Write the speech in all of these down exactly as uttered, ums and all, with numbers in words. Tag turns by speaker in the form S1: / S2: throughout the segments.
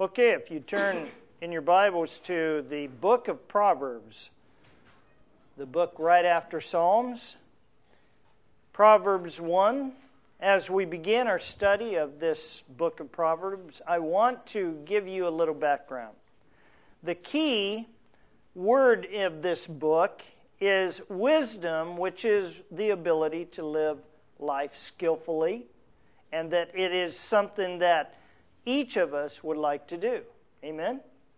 S1: Okay, if you turn in your Bibles to the book of Proverbs, the book right after Psalms, Proverbs one. As we begin our study of this book of Proverbs, I want to give you a little background. The key word of this book is wisdom, which is the ability to live life skillfully, and that it is something that each of us would like to do. Amen?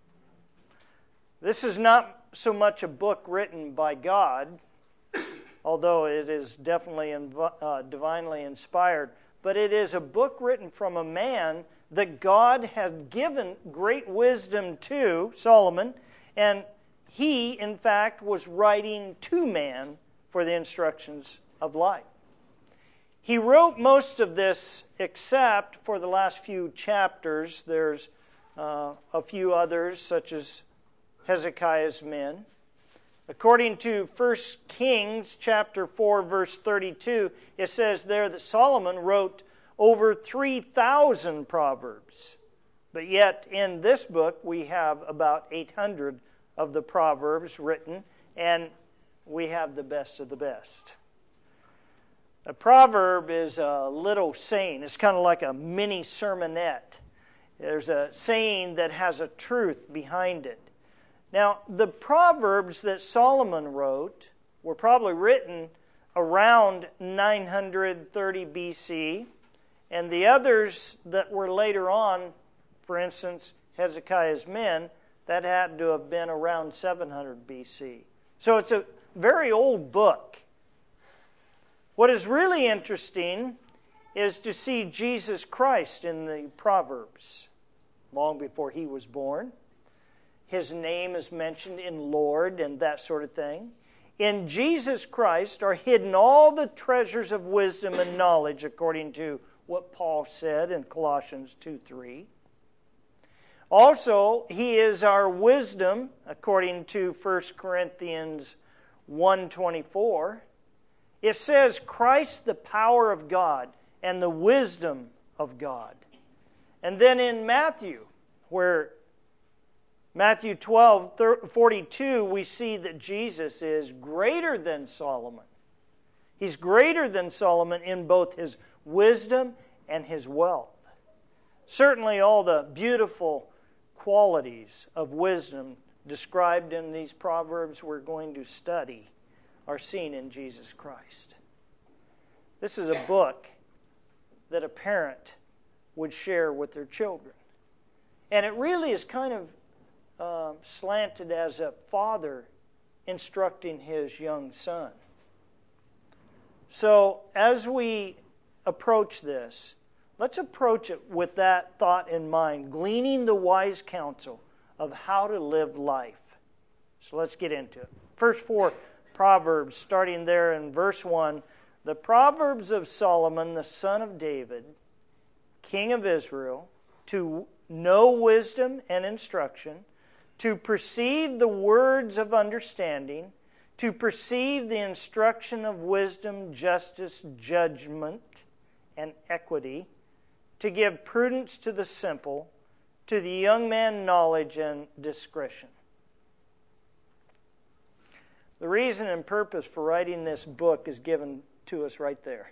S1: This is not so much a book written by God, although it is definitely inv- uh, divinely inspired, but it is a book written from a man that God has given great wisdom to, Solomon, and he, in fact, was writing to man for the instructions of life. He wrote most of this except for the last few chapters. There's uh, a few others, such as Hezekiah's men. According to First Kings chapter four, verse thirty-two, it says there that Solomon wrote over three thousand proverbs. But yet in this book we have about eight hundred of the proverbs written, and we have the best of the best. A proverb is a little saying. It's kind of like a mini sermonette. There's a saying that has a truth behind it. Now, the Proverbs that Solomon wrote were probably written around nine hundred thirty B C, and the others that were later on, for instance, Hezekiah's men, that had to have been around seven hundred B C. So it's a very old book. What is really interesting is to see Jesus Christ in the Proverbs, long before he was born. His name is mentioned in Lord and that sort of thing. In Jesus Christ are hidden all the treasures of wisdom and knowledge, according to what Paul said in Colossians two three. Also, he is our wisdom, according to First Corinthians one twenty-four. It says, Christ, the power of God and the wisdom of God. And then in Matthew, where Matthew twelve forty-two, we see that Jesus is greater than Solomon. He's greater than Solomon in both his wisdom and his wealth. Certainly all the beautiful qualities of wisdom described in these proverbs we're going to study are seen in Jesus Christ. This is a book that a parent would share with their children. And it really is kind of uh, slanted as a father instructing his young son. So as we approach this, let's approach it with that thought in mind, gleaning the wise counsel of how to live life. So let's get into it. First four Proverbs, starting there in verse one, the Proverbs of Solomon, the son of David, king of Israel, to know wisdom and instruction, to perceive the words of understanding, to perceive the instruction of wisdom, justice, judgment, and equity, to give prudence to the simple, to the young man knowledge and discretion. The reason and purpose for writing this book is given to us right there.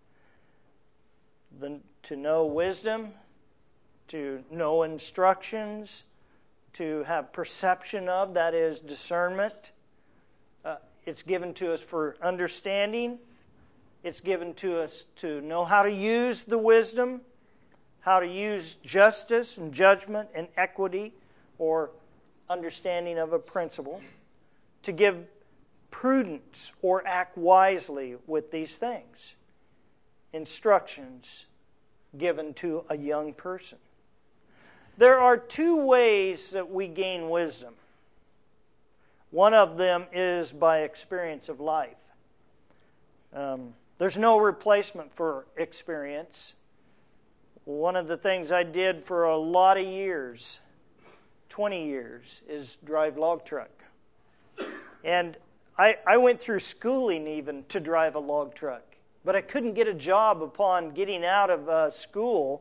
S1: The, to know wisdom, to know instructions, to have perception of, that is discernment. Uh, it's given to us for understanding. It's given to us to know how to use the wisdom, how to use justice and judgment and equity or understanding of a principle, to give prudence or act wisely with these things. Instructions given to a young person. There are two ways that we gain wisdom. One of them is by experience of life. Um, there's no replacement for experience. One of the things I did for a lot of years, twenty years, is drive log truck. And I, I went through schooling even to drive a log truck, but I couldn't get a job upon getting out of uh, school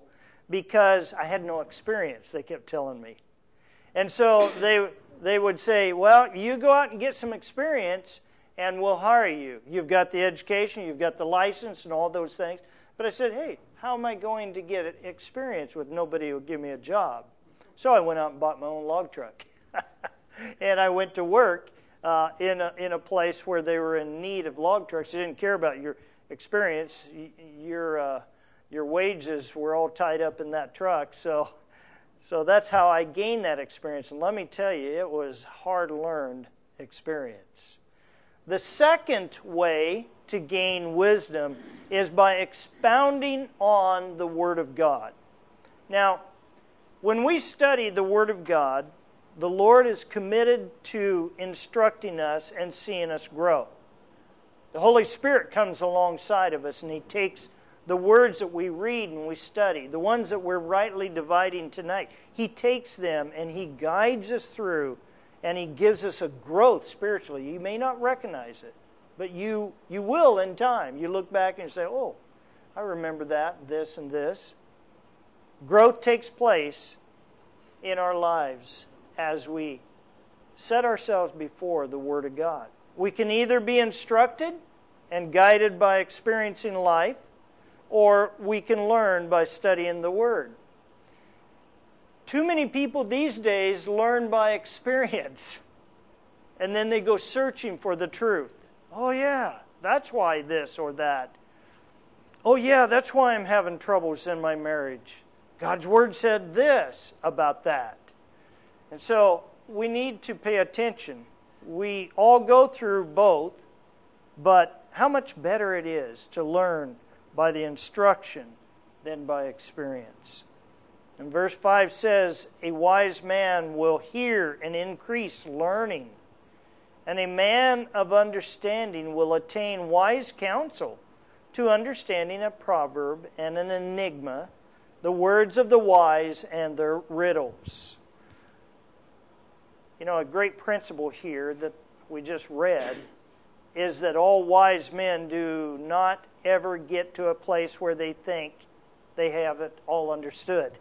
S1: because I had no experience, they kept telling me. And so they they would say, well, you go out and get some experience and we'll hire you. You've got the education, you've got the license and all those things. But I said, hey, how am I going to get experience with nobody who will give me a job? So I went out and bought my own log truck. And I went to work uh, in, a, in a place where they were in need of log trucks. They didn't care about your experience. Your, uh, your wages were all tied up in that truck. So, so that's how I gained that experience. And let me tell you, it was hard-learned experience. The second way to gain wisdom is by expounding on the Word of God. Now, when we study the Word of God, the Lord is committed to instructing us and seeing us grow. The Holy Spirit comes alongside of us and He takes the words that we read and we study, the ones that we're rightly dividing tonight, He takes them and He guides us through and He gives us a growth spiritually. You may not recognize it, but you, you will in time. You look back and say, oh, I remember that, this and this. Growth takes place in our lives as we set ourselves before the Word of God. We can either be instructed and guided by experiencing life, or we can learn by studying the Word. Too many people these days learn by experience, and then they go searching for the truth. Oh yeah, that's why this or that. Oh yeah, that's why I'm having troubles in my marriage. God's Word said this about that. And so we need to pay attention. We all go through both, but how much better it is to learn by the instruction than by experience. And verse five says, a wise man will hear and increase learning, and a man of understanding will attain wise counsel to understanding a proverb and an enigma, the words of the wise and their riddles. You know, a great principle here that we just read is that all wise men do not ever get to a place where they think they have it all understood.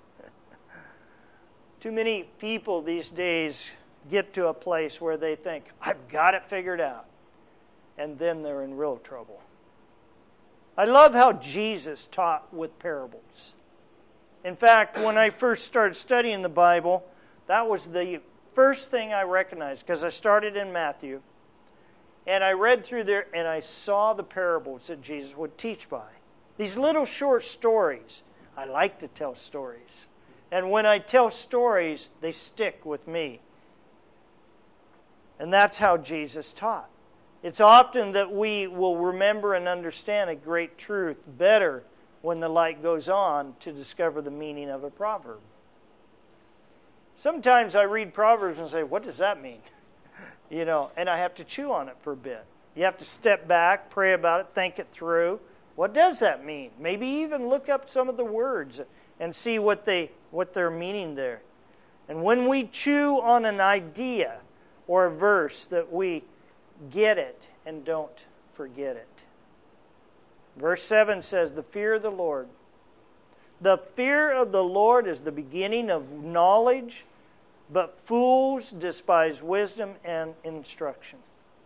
S1: Too many people these days get to a place where they think, I've got it figured out. And then they're in real trouble. I love how Jesus taught with parables. In fact, when I first started studying the Bible, that was the first thing I recognized, because I started in Matthew, and I read through there, and I saw the parables that Jesus would teach by. These little short stories. I like to tell stories. And when I tell stories, they stick with me. And that's how Jesus taught. It's often that we will remember and understand a great truth better when the light goes on to discover the meaning of a proverb. Sometimes I read Proverbs and say, what does that mean? You know, and I have to chew on it for a bit. You have to step back, pray about it, think it through. What does that mean? Maybe even look up some of the words and see what they what they're meaning there. And when we chew on an idea or a verse, that we get it and don't forget it. Verse seven says, the fear of the Lord. The fear of the Lord is the beginning of knowledge, but fools despise wisdom and instruction.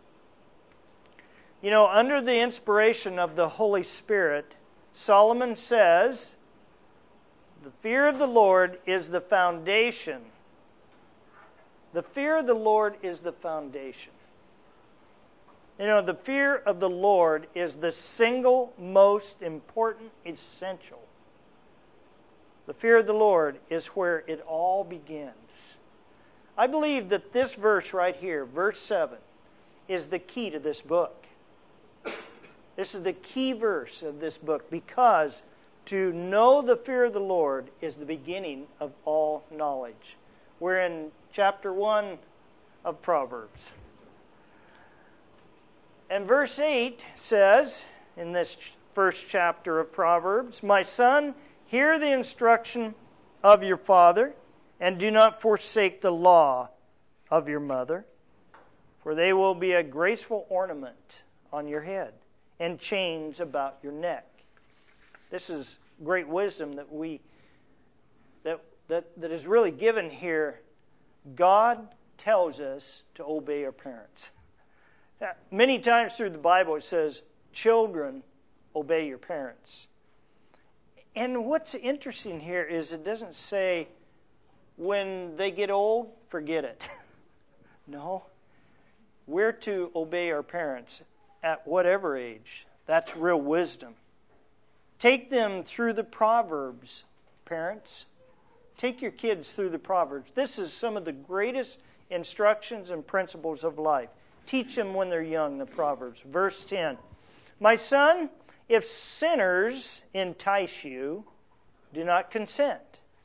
S1: You know, under the inspiration of the Holy Spirit, Solomon says, the fear of the Lord is the foundation. The fear of the Lord is the foundation. You know, the fear of the Lord is the single most important essential. The fear of the Lord is where it all begins. I believe that this verse right here, verse seven, is the key to this book. This is the key verse of this book, because to know the fear of the Lord is the beginning of all knowledge. We're in chapter one of Proverbs. And verse eight says, in this first chapter of Proverbs, my son, hear the instruction of your father, and do not forsake the law of your mother, for they will be a graceful ornament on your head and chains about your neck. This is great wisdom that we that, that is really given here. God tells us to obey our parents. Many times through the Bible it says, children, obey your parents. And what's interesting here is it doesn't say, when they get old, forget it. No. We're to obey our parents at whatever age. That's real wisdom. Take them through the Proverbs, parents. Take your kids through the Proverbs. This is some of the greatest instructions and principles of life. Teach them when they're young, the Proverbs. Verse ten. My son, if sinners entice you, do not consent.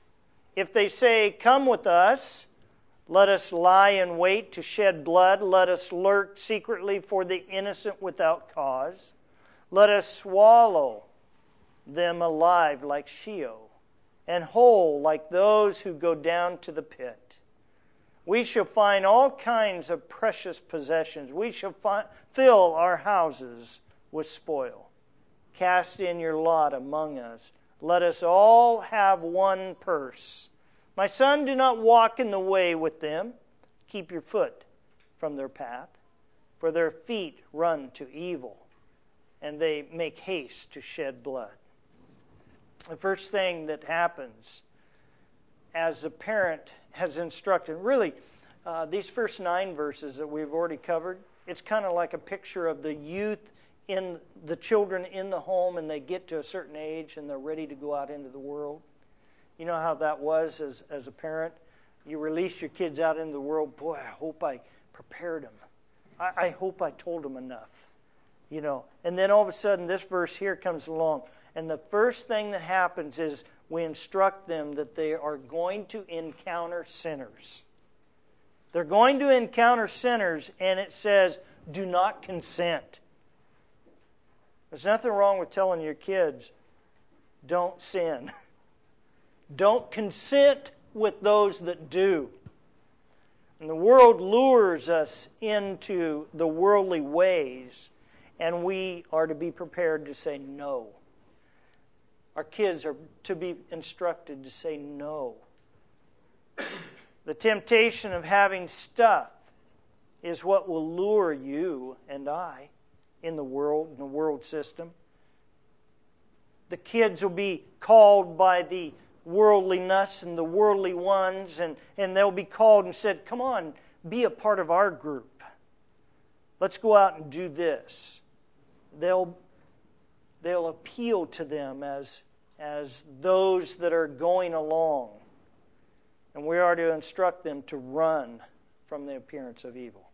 S1: If they say, come with us, let us lie in wait to shed blood. Let us lurk secretly for the innocent without cause. Let us swallow them alive like Sheol, and whole like those who go down to the pit. We shall find all kinds of precious possessions. We shall fi- fill our houses with spoil. Cast in your lot among us. Let us all have one purse. My son, do not walk in the way with them. Keep your foot from their path, for their feet run to evil, and they make haste to shed blood. The first thing that happens as the parent has instructed, really, uh, these first nine verses that we've already covered, it's kind of like a picture of the youth in the children in the home, and they get to a certain age and they're ready to go out into the world. You know how that was as, as a parent? You release your kids out into the world. Boy, I hope I prepared them. I, I hope I told them enough. You know, and then all of a sudden this verse here comes along. And the first thing that happens is we instruct them that they are going to encounter sinners. They're going to encounter sinners, and it says, do not consent. There's nothing wrong with telling your kids, don't sin. Don't consent with those that do. And the world lures us into the worldly ways, and we are to be prepared to say no. Our kids are to be instructed to say no. The temptation of having stuff is what will lure you and I in the world, in the world system. The kids will be called by the worldliness and the worldly ones, and, and they'll be called and said, come on, be a part of our group. Let's go out and do this. They'll, they'll appeal to them as, as those that are going along. And we are to instruct them to run from the appearance of evil.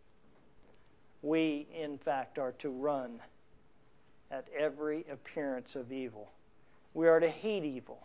S1: We, in fact, are to run at every appearance of evil. We are to hate evil.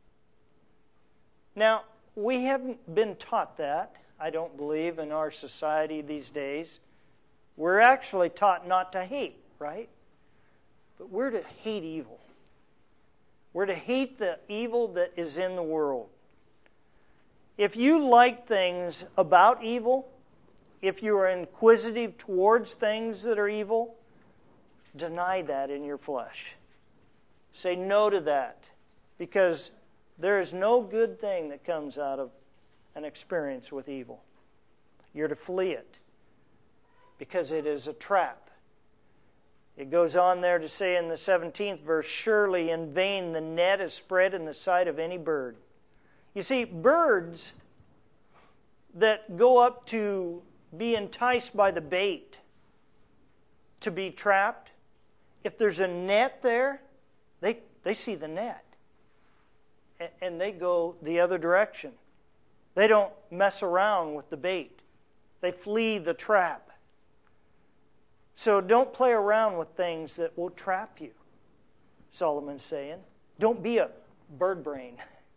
S1: Now, we haven't been taught that, I don't believe, in our society these days. We're actually taught not to hate, right? But we're to hate evil. We're to hate the evil that is in the world. If you like things about evil, if you are inquisitive towards things that are evil, deny that in your flesh. Say no to that, because there is no good thing that comes out of an experience with evil. You're to flee it, because it is a trap. It goes on there to say in the seventeenth verse, surely in vain the net is spread in the sight of any bird. You see, birds that go up to be enticed by the bait to be trapped, if there's a net there, they, they see the net. And they go the other direction. They don't mess around with the bait. They flee the trap. So don't play around with things that will trap you, Solomon's saying. Don't be a bird brain.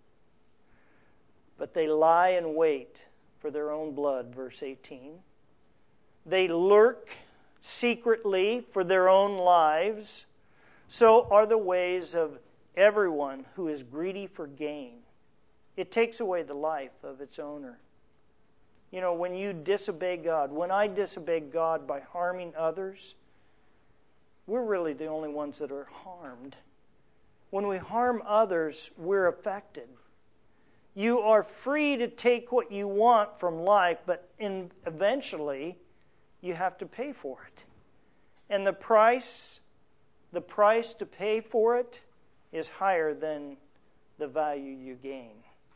S1: But they lie in wait for their own blood, verse eighteen. They lurk secretly for their own lives. So are the ways of everyone who is greedy for gain. It takes away the life of its owner. You know, when you disobey God, when I disobey God by harming others, we're really the only ones that are harmed. When we harm others, we're affected. You are free to take what you want from life, but in, eventually you have to pay for it. And the price, the price to pay for it is higher than the value you gain.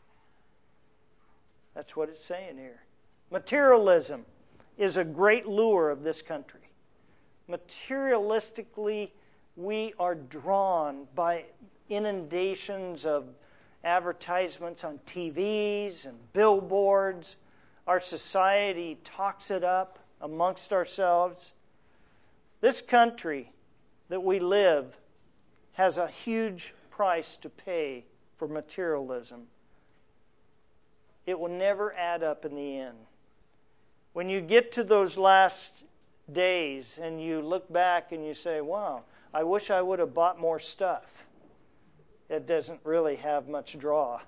S1: That's what it's saying here. Materialism is a great lure of this country. Materialistically, we are drawn by inundations of advertisements on T Vs and billboards. Our society talks it up amongst ourselves. This country that we live has a huge price to pay for materialism. It will never add up in the end. When you get to those last days and you look back and you say, wow, I wish I would have bought more stuff. It doesn't really have much draw.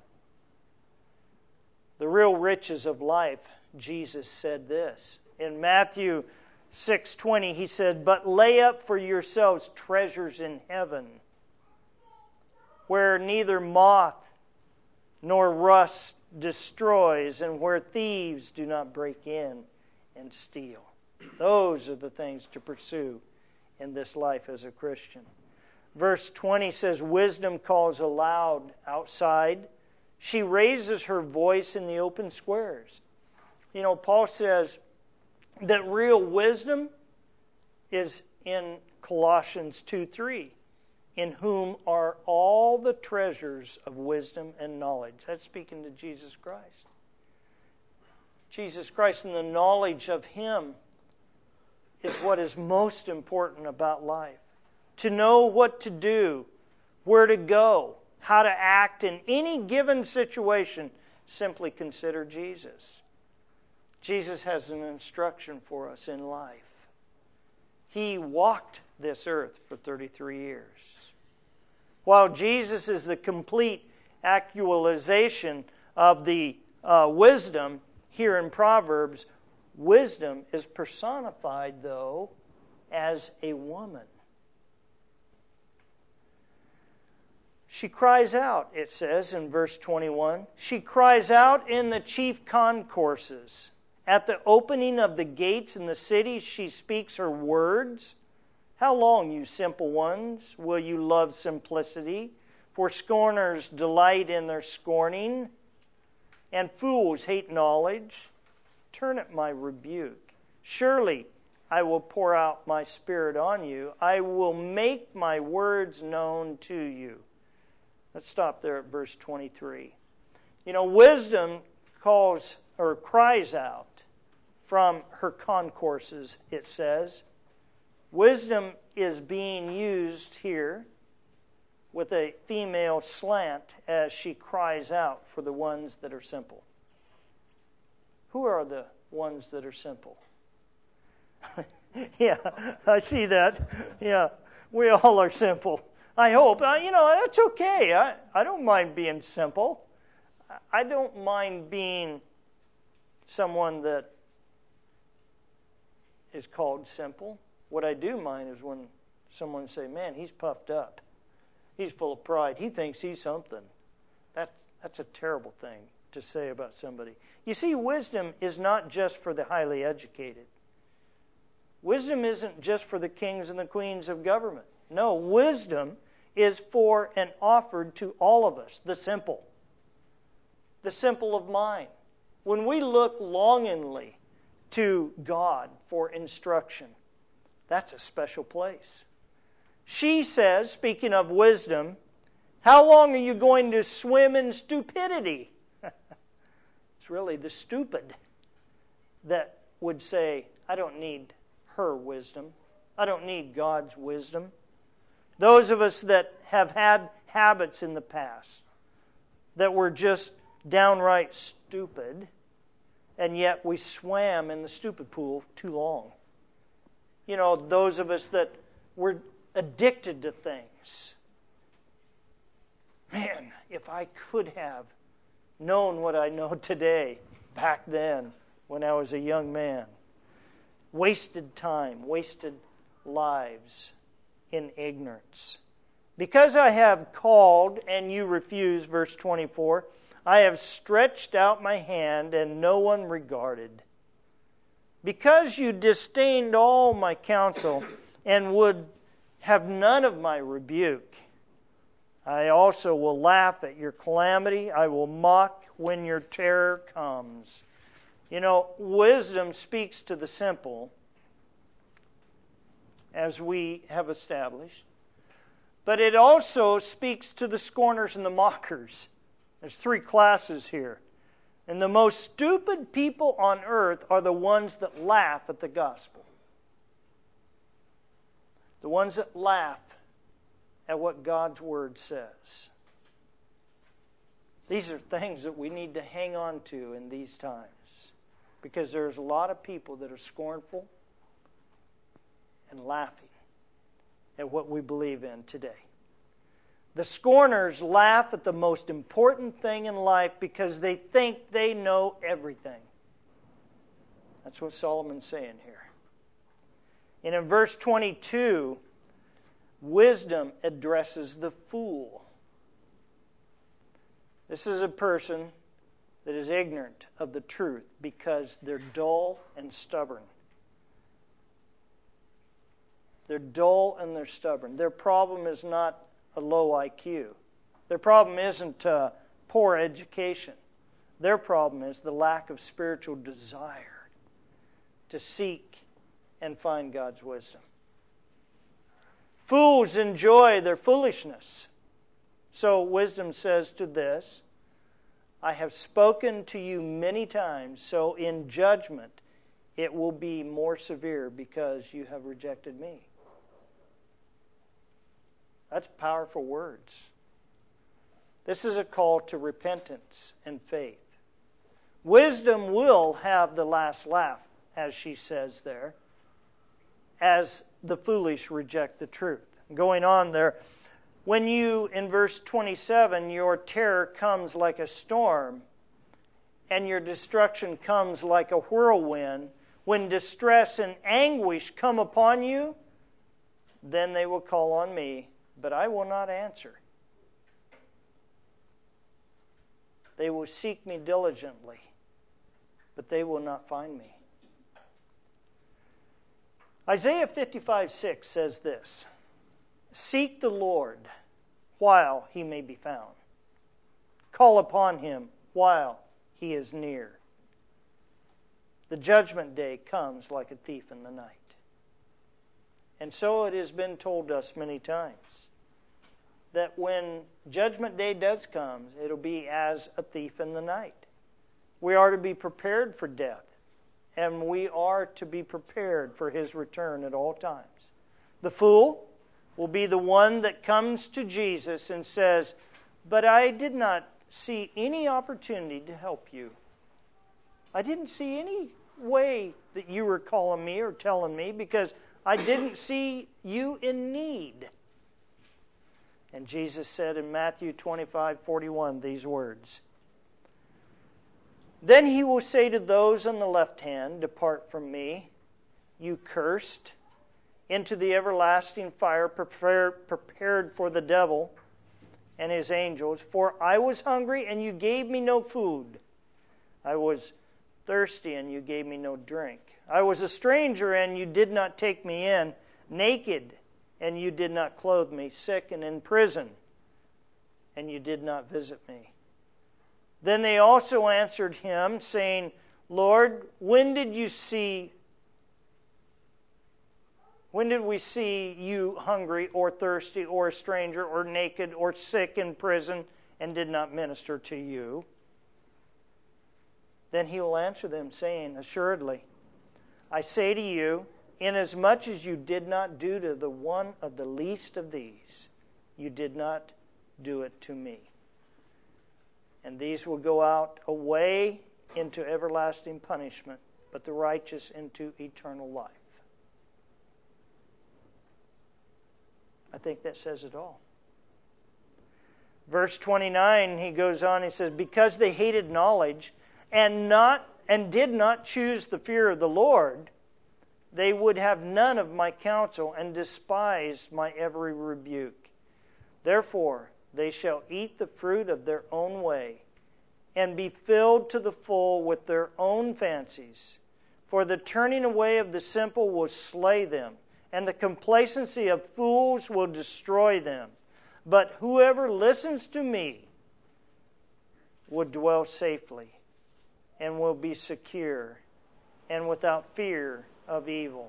S1: The real riches of life, Jesus said this. In Matthew six twenty, he said, "But lay up for yourselves treasures in heaven, where neither moth nor rust destroys, and where thieves do not break in and steal." Those are the things to pursue in this life as a Christian. Verse twenty says, "Wisdom calls aloud outside. She raises her voice in the open squares." You know, Paul says that real wisdom is in Colossians two three, "In whom are all the treasures of wisdom and knowledge." That's speaking to Jesus Christ. Jesus Christ and the knowledge of Him is what is most important about life. To know what to do, where to go, how to act in any given situation, simply consider Jesus. Jesus has an instruction for us in life. He walked this earth for thirty-three years. While Jesus is the complete actualization of the uh, wisdom here in Proverbs, wisdom is personified, though, as a woman. She cries out, it says in verse twenty-one, she cries out in the chief concourses. At the opening of the gates in the city, she speaks her words. How long, you simple ones, will you love simplicity? For scorners delight in their scorning, and fools hate knowledge. Turn at my rebuke. Surely I will pour out my spirit on you. I will make my words known to you. Let's stop there at verse twenty-three. You know, wisdom calls or cries out from her concourses, it says. Wisdom is being used here with a female slant as she cries out for the ones that are simple. Who are the ones that are simple? Yeah, I see that. Yeah, we all are simple. I hope. Uh, you know, that's okay. I, I don't mind being simple. I don't mind being someone that is called simple. What I do mind is when someone say, man, he's puffed up. He's full of pride. He thinks he's something. That's, that's a terrible thing to say about somebody. You see, wisdom is not just for the highly educated. Wisdom isn't just for the kings and the queens of government. No, wisdom is for and offered to all of us, the simple. The simple of mind. When we look longingly to God for instruction, that's a special place. She says, speaking of wisdom, how long are you going to swim in stupidity? It's really the stupid that would say, I don't need her wisdom. I don't need God's wisdom. Those of us that have had habits in the past that were just downright stupid, and yet we swam in the stupid pool too long. You know, those of us that were addicted to things. Man, if I could have known what I know today back then when I was a young man. Wasted time, wasted lives in ignorance. Because I have called and you refuse, verse twenty-four, I have stretched out my hand, and no one regarded. Because you disdained all my counsel, and would have none of my rebuke, I also will laugh at your calamity. I will mock when your terror comes. You know, wisdom speaks to the simple, as we have established. But it also speaks to the scorners and the mockers. There's three classes here. And the most stupid people on earth are the ones that laugh at the gospel. The ones that laugh at what God's Word says. These are things that we need to hang on to in these times. Because there's a lot of people that are scornful and laughing at what we believe in today. The scorners laugh at the most important thing in life because they think they know everything. That's what Solomon's saying here. And in verse twenty-two, wisdom addresses the fool. This is a person that is ignorant of the truth because they're dull and stubborn. They're dull and they're stubborn. Their problem is not a low I Q. Their problem isn't uh, poor education. Their problem is the lack of spiritual desire to seek and find God's wisdom. Fools enjoy their foolishness. So wisdom says to this, I have spoken to you many times, so in judgment it will be more severe because you have rejected me. That's powerful words. This is a call to repentance and faith. Wisdom will have the last laugh, as she says there, as the foolish reject the truth. Going on there, when you, in verse twenty-seven, your terror comes like a storm, and your destruction comes like a whirlwind, when distress and anguish come upon you, then they will call on me, but I will not answer. They will seek me diligently, but they will not find me. Isaiah fifty-five six says this, seek the Lord while he may be found. Call upon him while he is near. The judgment day comes like a thief in the night. And so it has been told us many times that when judgment day does come, it'll be as a thief in the night. We are to be prepared for death, and we are to be prepared for his return at all times. The fool will be the one that comes to Jesus and says, but I did not see any opportunity to help you. I didn't see any way that you were calling me or telling me because I didn't see you in need. And Jesus said in Matthew twenty-five forty-one these words, then he will say to those on the left hand, depart from me, you cursed, into the everlasting fire prepared, prepared for the devil and his angels. For I was hungry, and you gave me no food. I was thirsty, and you gave me no drink. I was a stranger, and you did not take me in. Naked, and you did not clothe me. Sick and in prison, and you did not visit me. Then they also answered him, saying, Lord, when did you see, when did we see you hungry or thirsty or a stranger or naked or sick in prison and did not minister to you? Then he will answer them, saying, assuredly, I say to you, inasmuch as you did not do to the one of the least of these, you did not do it to me. And these will go out away into everlasting punishment, but the righteous into eternal life. I think that says it all. Verse twenty-nine, he goes on, he says, because they hated knowledge and not and did not choose the fear of the Lord, they would have none of my counsel and despised my every rebuke. Therefore, they shall eat the fruit of their own way, and be filled to the full with their own fancies. For the turning away of the simple will slay them, and the complacency of fools will destroy them. But whoever listens to me will dwell safely, and will be secure, and without fear of evil.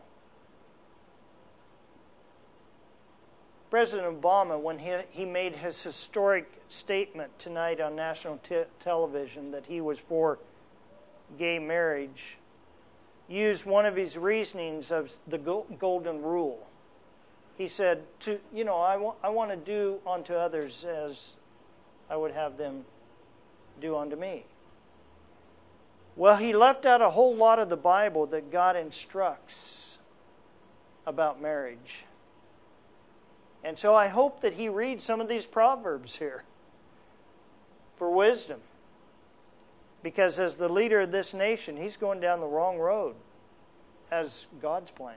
S1: President Obama, when he, he made his historic statement tonight on national te- television that he was for gay marriage, used one of his reasonings of the go- golden rule. He said, "To you know, I, wa- I want to do unto others as I would have them do unto me." Well, he left out a whole lot of the Bible that God instructs about marriage. And so I hope that he reads some of these Proverbs here for wisdom. Because as the leader of this nation, he's going down the wrong road as God's plan.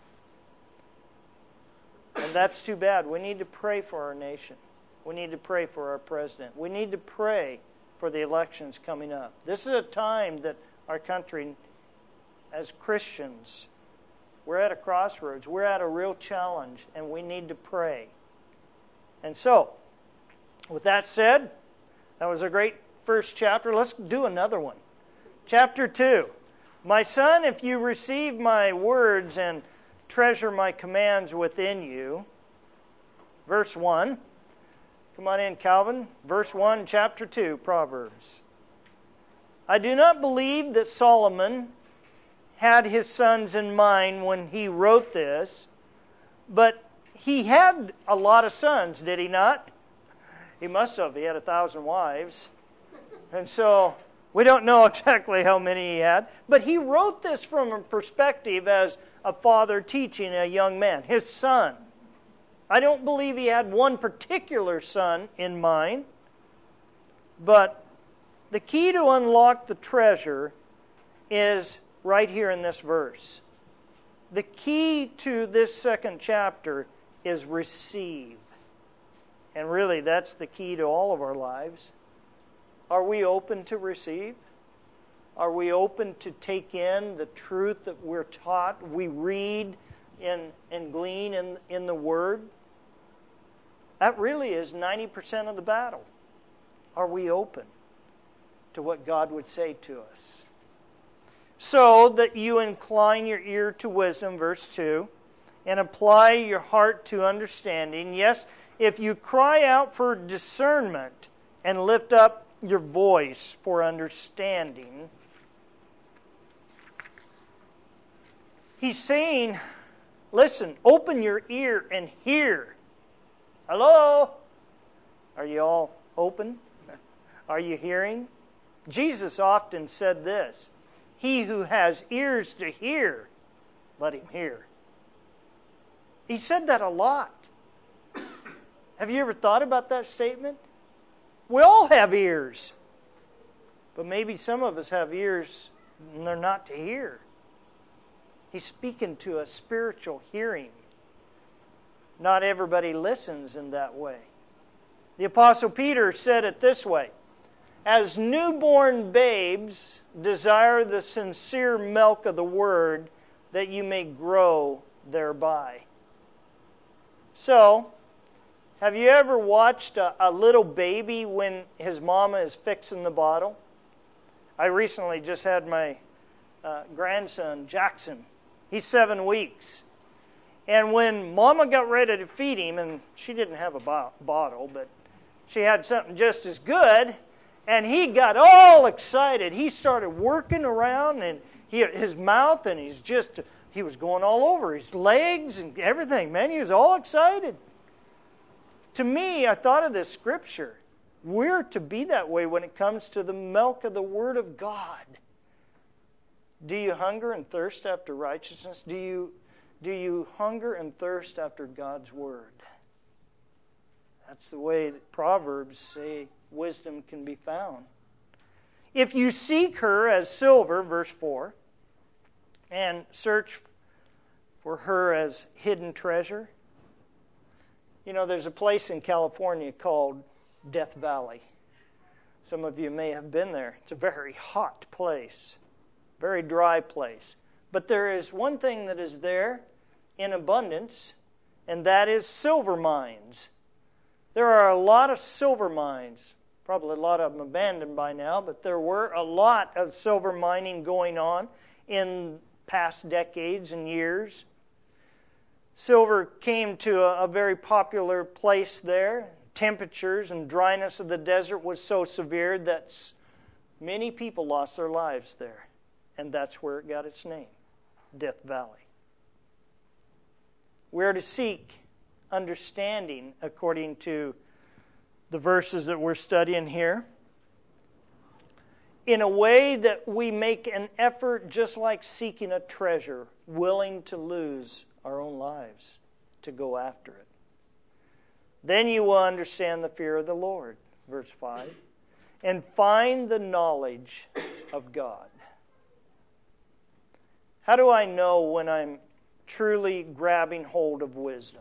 S1: And that's too bad. We need to pray for our nation. We need to pray for our president. We need to pray for the elections coming up. This is a time that our country, as Christians, we're at a crossroads. We're at a real challenge, and we need to pray. And so, with that said, that was a great first chapter. Let's do another one. Chapter two. My son, if you receive my words and treasure my commands within you. Verse one. Come on in, Calvin. Verse one, chapter two, Proverbs. I do not believe that Solomon had his sons in mind when he wrote this, but he had a lot of sons, did he not? He must have. He had a thousand wives. And so we don't know exactly how many he had, but he wrote this from a perspective as a father teaching a young man, his son. I don't believe he had one particular son in mind, but the key to unlock the treasure is right here in this verse. The key to this second chapter is receive. And really, that's the key to all of our lives. Are we open to receive? Are we open to take in the truth that we're taught, we read and, and glean in, in the Word? That really is ninety percent of the battle. Are we open to what God would say to us? So that you incline your ear to wisdom, verse two, and apply your heart to understanding. Yes, if you cry out for discernment and lift up your voice for understanding. He's saying, listen, open your ear and hear. Hello? Are you all open? Are you hearing? Jesus often said this, he who has ears to hear, let him hear. He said that a lot. Have you ever thought about that statement? We all have ears. But maybe some of us have ears and they're not to hear. He's speaking to a spiritual hearing. Not everybody listens in that way. The Apostle Peter said it this way, as newborn babes desire the sincere milk of the Word, that you may grow thereby. So, have you ever watched a, a little baby when his mama is fixing the bottle? I recently just had my uh, grandson, Jackson. He's seven weeks. And when Mama got ready to feed him, and she didn't have a bo- bottle, but she had something just as good, and he got all excited. He started working around, and he his mouth, and he's just, he was going all over his legs and everything. Man, he was all excited. To me, I thought of this scripture. We're to be that way when it comes to the milk of the Word of God. Do you hunger and thirst after righteousness? Do you, do you hunger and thirst after God's Word? That's the way that Proverbs say wisdom can be found. If you seek her as silver, verse four, and search for her as hidden treasure. You know, there's a place in California called Death Valley. Some of you may have been there. It's a very hot place, very dry place. But there is one thing that is there in abundance, and that is silver mines. There are a lot of silver mines. Probably a lot of them abandoned by now, but there were a lot of silver mining going on in past decades and years. Silver came to a, a very popular place there. Temperatures and dryness of the desert was so severe that many people lost their lives there. And that's where it got its name, Death Valley. We're to seek understanding according to the verses that we're studying here, in a way that we make an effort just like seeking a treasure, willing to lose our own lives to go after it. Then you will understand the fear of the Lord, verse five, and find the knowledge of God. How do I know when I'm truly grabbing hold of wisdom?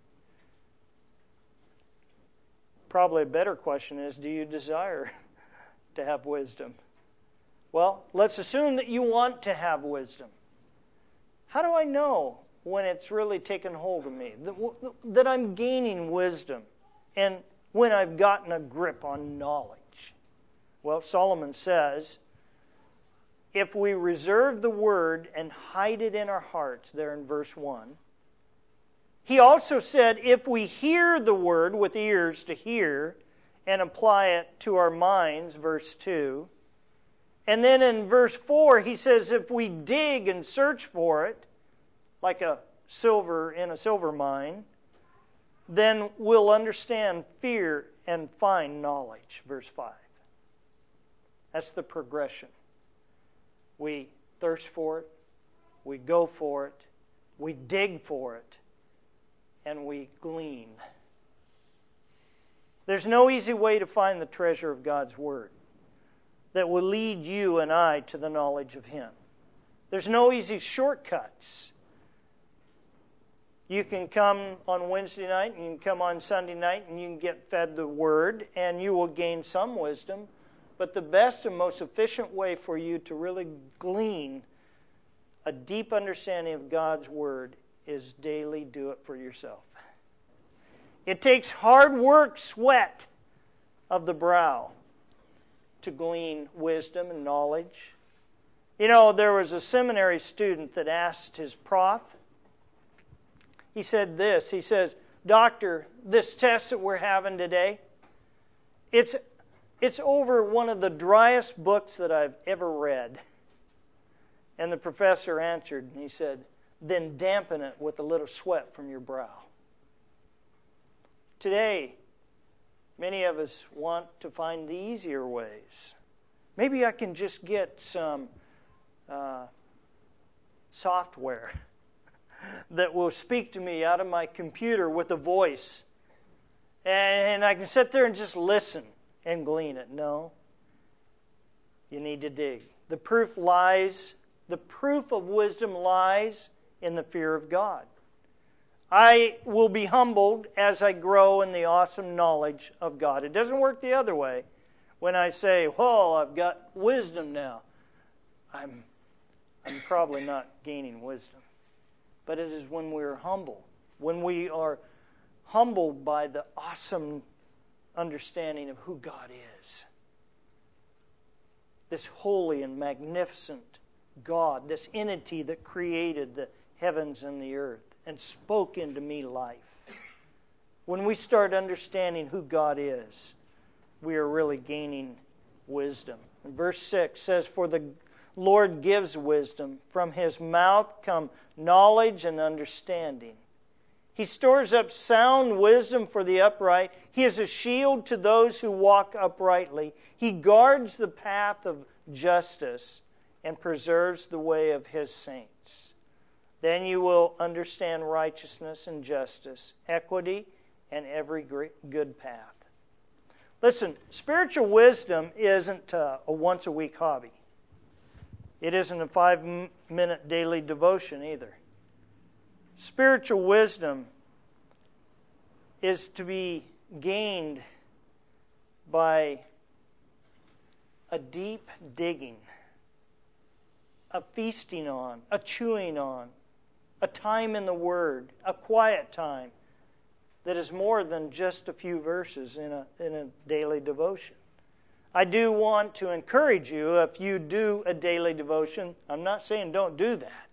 S1: Probably a better question is, do you desire to have wisdom? Well, let's assume that you want to have wisdom. How do I know when it's really taken hold of me, that, that I'm gaining wisdom, and when I've gotten a grip on knowledge? Well, Solomon says, if we reserve the word and hide it in our hearts, there in verse one, he also said, if we hear the word with ears to hear and apply it to our minds, verse two. And then in verse four, he says, if we dig and search for it, like a silver in a silver mine, then we'll understand fear and find knowledge, verse five. That's the progression. We thirst for it, we go for it, we dig for it, and we glean. There's no easy way to find the treasure of God's Word that will lead you and I to the knowledge of Him. There's no easy shortcuts. You can come on Wednesday night and you can come on Sunday night and you can get fed the Word and you will gain some wisdom. But the best and most efficient way for you to really glean a deep understanding of God's Word is daily do it for yourself. It takes hard work, sweat of the brow to glean wisdom and knowledge. You know, there was a seminary student that asked his prof, he said this, he says, Doctor, this test that we're having today, it's, it's over one of the driest books that I've ever read. And the professor answered, and he said, then dampen it with a little sweat from your brow. Today, many of us want to find the easier ways. Maybe I can just get some uh, software that will speak to me out of my computer with a voice. And I can sit there and just listen and glean it. No. You need to dig. The proof lies, the proof of wisdom lies in the fear of God. I will be humbled as I grow in the awesome knowledge of God. It doesn't work the other way. When I say, well, I've got wisdom now, I'm, I'm probably not gaining wisdom. But it is when we're humble, when we are humbled by the awesome understanding of who God is. This holy and magnificent God, this entity that created the heavens and the earth and spoke into me life. When we start understanding who God is, we are really gaining wisdom. And verse six says, for the Lord gives wisdom. From His mouth come knowledge and understanding. He stores up sound wisdom for the upright. He is a shield to those who walk uprightly. He guards the path of justice and preserves the way of His saints. Then you will understand righteousness and justice, equity, and every good path. Listen, spiritual wisdom isn't a once-a-week hobby. It isn't a five-minute daily devotion either. Spiritual wisdom is to be gained by a deep digging, a feasting on, a chewing on, a time in the Word, a quiet time that is more than just a few verses in a, in a daily devotion. I do want to encourage you, if you do a daily devotion, I'm not saying don't do that.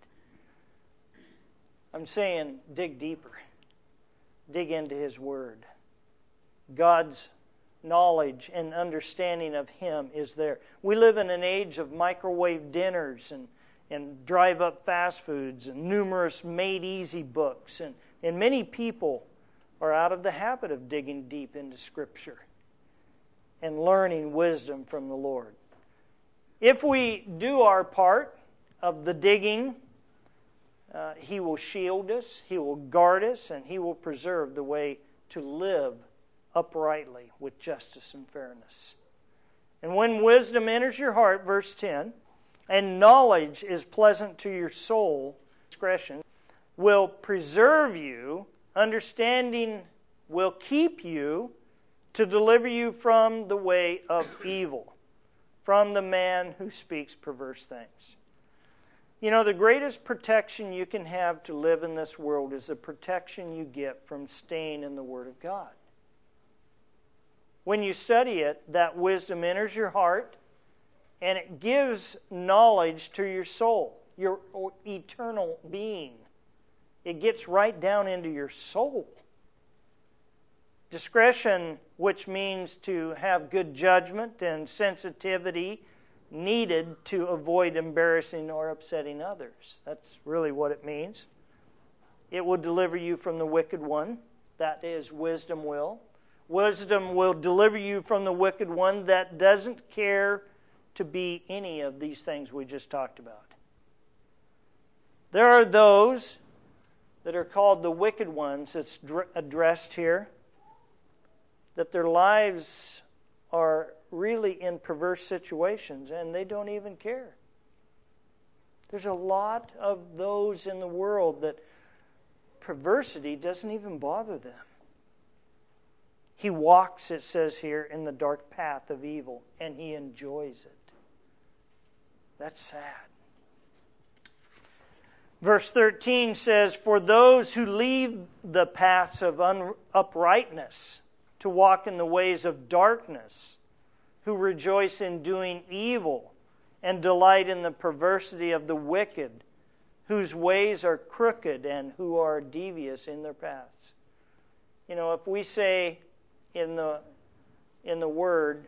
S1: I'm saying dig deeper. Dig into His Word. God's knowledge and understanding of Him is there. We live in an age of microwave dinners and, and drive-up fast foods and numerous made-easy books. And, and many people are out of the habit of digging deep into Scripture and learning wisdom from the Lord. If we do our part of the digging, uh, He will shield us, He will guard us, and He will preserve the way to live uprightly with justice and fairness. And when wisdom enters your heart, verse ten, and knowledge is pleasant to your soul, discretion will preserve you, understanding will keep you, to deliver you from the way of evil, from the man who speaks perverse things. You know, the greatest protection you can have to live in this world is the protection you get from staying in the Word of God. When you study it, that wisdom enters your heart, and it gives knowledge to your soul, your eternal being. It gets right down into your soul. Discretion, which means to have good judgment and sensitivity needed to avoid embarrassing or upsetting others. That's really what it means. It will deliver you from the wicked one. That is, wisdom will. Wisdom will deliver you from the wicked one that doesn't care to be any of these things we just talked about. There are those that are called the wicked ones that's addressed here, that their lives are really in perverse situations and they don't even care. There's a lot of those in the world that perversity doesn't even bother them. He walks, it says here, in the dark path of evil, and he enjoys it. That's sad. Verse thirteen says, for those who leave the paths of uprightness to walk in the ways of darkness, who rejoice in doing evil and delight in the perversity of the wicked, whose ways are crooked and who are devious in their paths. You know, if we say in the in the Word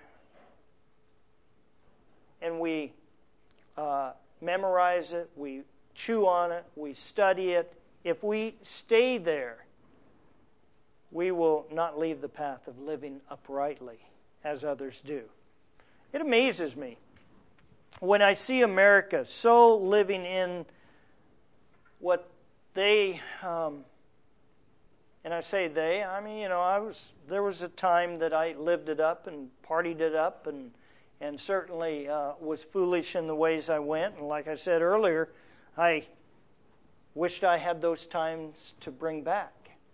S1: and we uh, memorize it, we chew on it, we study it, if we stay there, we will not leave the path of living uprightly as others do. It amazes me when I see America so living in what they, um, and I say they, I mean, you know, I was there was a time that I lived it up and partied it up and and certainly uh, was foolish in the ways I went. And like I said earlier, I wished I had those times to bring back.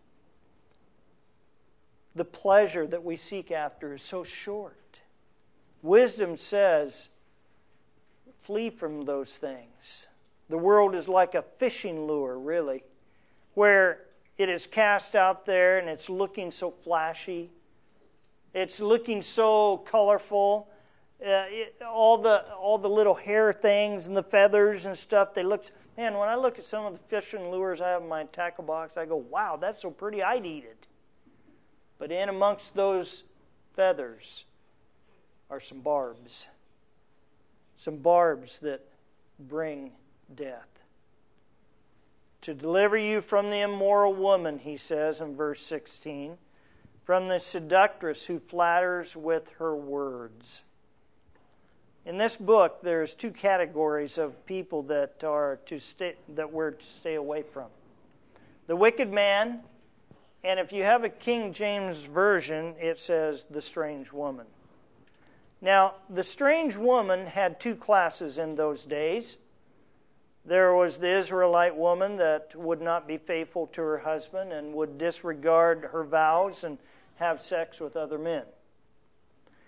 S1: The pleasure that we seek after is so short. Wisdom says, flee from those things. The world is like a fishing lure, really, where it is cast out there and it's looking so flashy. It's looking so colorful. Uh, it, all the all the little hair things and the feathers and stuff, they look... Man, when I look at some of the fishing lures I have in my tackle box, I go, wow, that's so pretty, I'd eat it. But in amongst those feathers are some barbs. Some barbs that bring death. To deliver you from the immoral woman, he says in verse sixteen, from the seductress who flatters with her words. In this book, there's two categories of people that are to stay, that we're to stay away from. The wicked man, and if you have a King James version, it says the strange woman. Now, the strange woman had two classes in those days. There was the Israelite woman that would not be faithful to her husband and would disregard her vows and have sex with other men.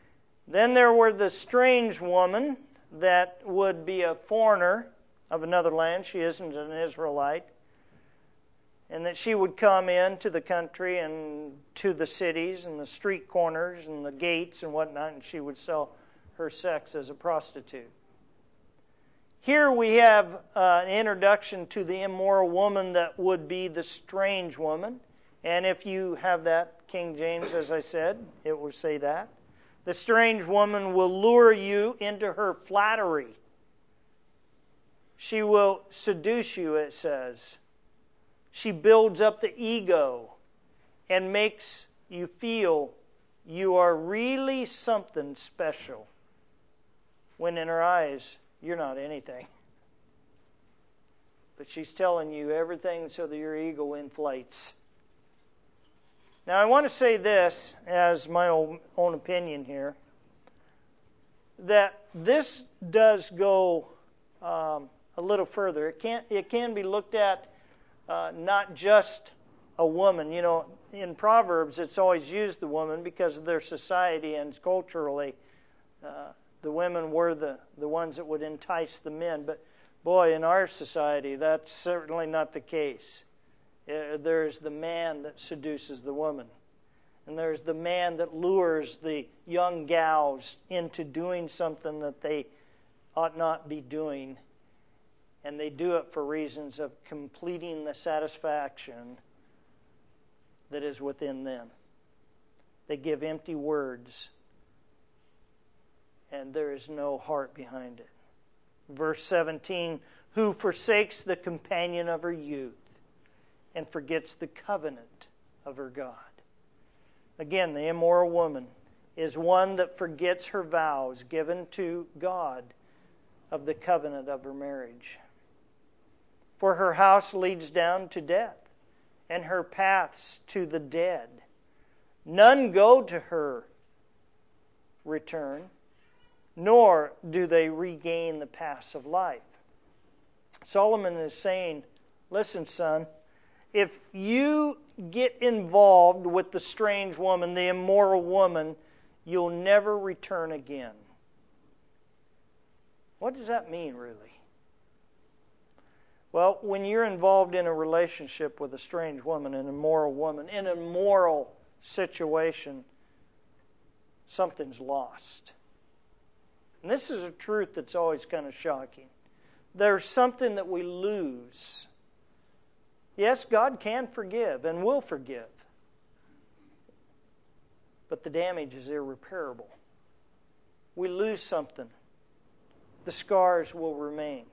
S1: Then there were the strange woman that would be a foreigner of another land. She isn't an Israelite. And that she would come into the country and to the cities and the street corners and the gates and whatnot, and she would sell her sex as a prostitute. Here we have uh, an introduction to the immoral woman that would be the strange woman. And if you have that, King James, as I said, it will say that. The strange woman will lure you into her flattery. She will seduce you, it says. She builds up the ego and makes you feel you are really something special, when in her eyes, you're not anything. But she's telling you everything so that your ego inflates. Now, I want to say this as my own, own opinion here, that this does go um, a little further. It can, it can be looked at uh, not just a woman. You know, in Proverbs, it's always used the woman because of their society and culturally. Uh, the women were the, the ones that would entice the men. But boy, in our society, that's certainly not the case. There's the man that seduces the woman. And there's the man that lures the young gals into doing something that they ought not be doing. And they do it for reasons of completing the satisfaction that is within them. They give empty words, and there is no heart behind it. Verse seventeen, who forsakes the companion of her youth and forgets the covenant of her God. Again, the immoral woman is one that forgets her vows given to God of the covenant of her marriage. For her house leads down to death, and her paths to the dead. None go to her return, nor do they regain the paths of life. Solomon is saying, listen, son, if you get involved with the strange woman, the immoral woman, you'll never return again. What does that mean, really? Well, when you're involved in a relationship with a strange woman, an immoral woman, in a moral situation, something's lost. And this is a truth that's always kind of shocking. There's something that we lose. Yes, God can forgive and will forgive. But the damage is irreparable. We lose something. The scars will remain.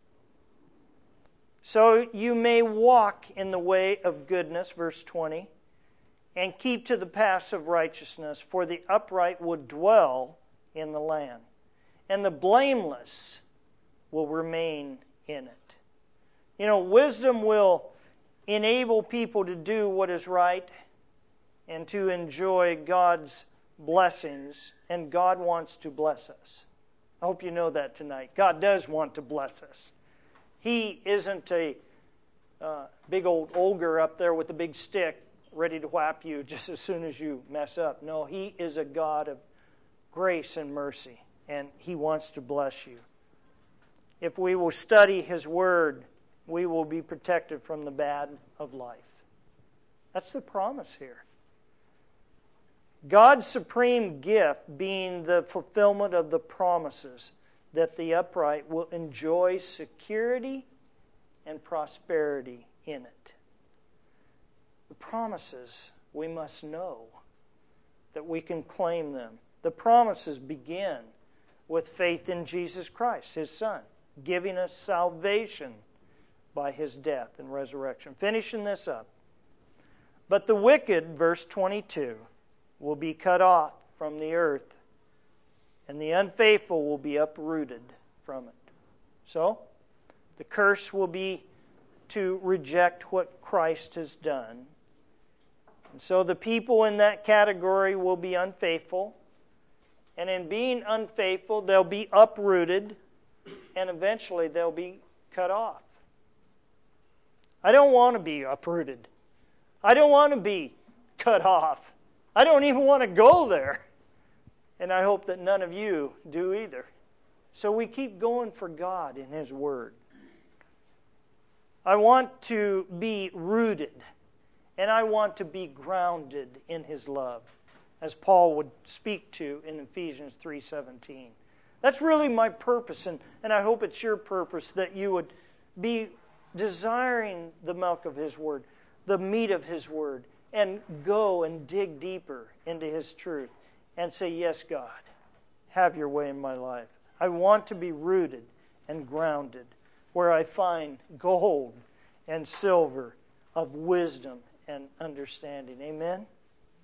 S1: So you may walk in the way of goodness, verse twenty, and keep to the paths of righteousness, for the upright will dwell in the land, and the blameless will remain in it. You know, wisdom will enable people to do what is right and to enjoy God's blessings, and God wants to bless us. I hope you know that tonight. God does want to bless us. He isn't a uh, big old ogre up there with a big stick ready to whap you just as soon as you mess up. No, He is a God of grace and mercy, and He wants to bless you. If we will study His Word, we will be protected from the bad of life. That's the promise here. God's supreme gift being the fulfillment of the promises that the upright will enjoy security and prosperity in it. The promises we must know that we can claim them. The promises begin with faith in Jesus Christ, His Son, giving us salvation by His death and resurrection. Finishing this up. But the wicked, verse twenty-two, will be cut off from the earth, and the unfaithful will be uprooted from it. So, the curse will be to reject what Christ has done. And so the people in that category will be unfaithful, and in being unfaithful, they'll be uprooted, and eventually they'll be cut off. I don't want to be uprooted. I don't want to be cut off. I don't even want to go there. And I hope that none of you do either. So we keep going for God in His Word. I want to be rooted, and I want to be grounded in His love, as Paul would speak to in Ephesians three seventeen. That's really my purpose, and, and I hope it's your purpose that you would be desiring the milk of His Word, the meat of His Word, and go and dig deeper into His truth and say, yes, God, have your way in my life. I want to be rooted and grounded where I find gold and silver of wisdom and understanding. Amen?